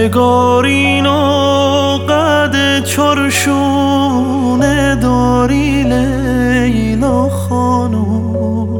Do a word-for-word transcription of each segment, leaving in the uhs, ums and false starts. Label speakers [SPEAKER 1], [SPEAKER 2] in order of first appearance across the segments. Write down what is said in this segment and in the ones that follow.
[SPEAKER 1] نگارین و قد چارشونه داری لیلا خانم،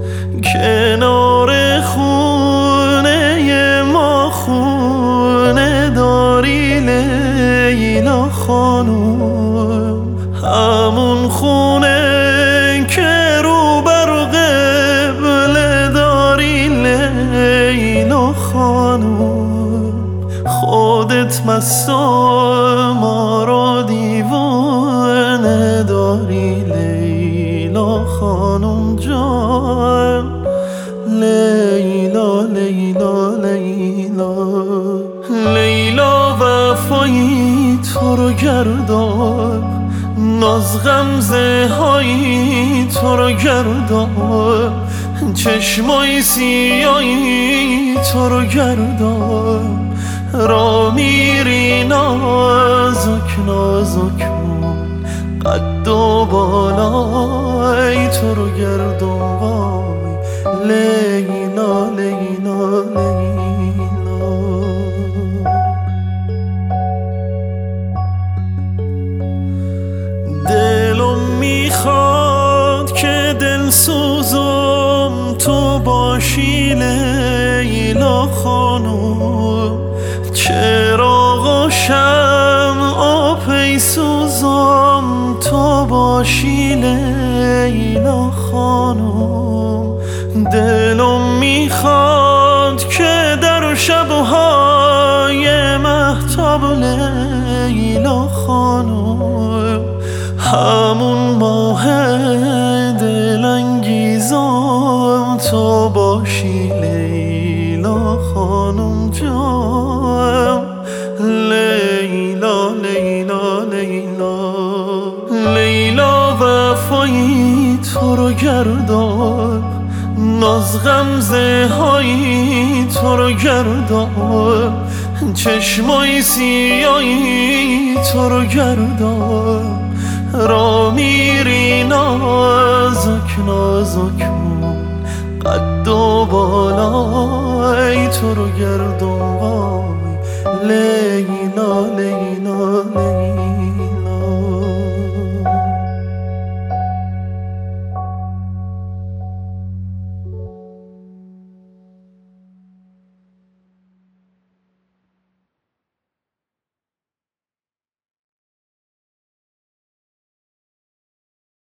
[SPEAKER 1] کنار خونه ما خونه داری لیلا خانم، همون خونه که رو بر قبله داری لیلا خانم. خودت مست و ما رو دیوانه داری لیلا خانم جان. لیلا لیلا لیلا لیلا وفایی تو رو گردان، ناز غمزه هایی تو رو گردان، چشمای سیایی تو رو گردان، را میری نازک نازک قد و بالای تو رو گردان. وای لیلا لیلا لیلا. دلم میخواد که دل سوزم تو باشی لیلا خانم، چراغ و شمع پی سوزم تو باشی لیلا خانم. دلم میخواد که در شبهای مهتاب لیلا خانم، همون ماه دلانگیزم تو باشی لیلا خانم جان. لیلا لیلا لیلا لیلا وفایی تو رو گردان، ناز غمزه هایی تو رو گردان، چشمای سیایی تو رو گردان، را میری نازک نازک قد و بالای تو رو گردان. وای لیلا لیلا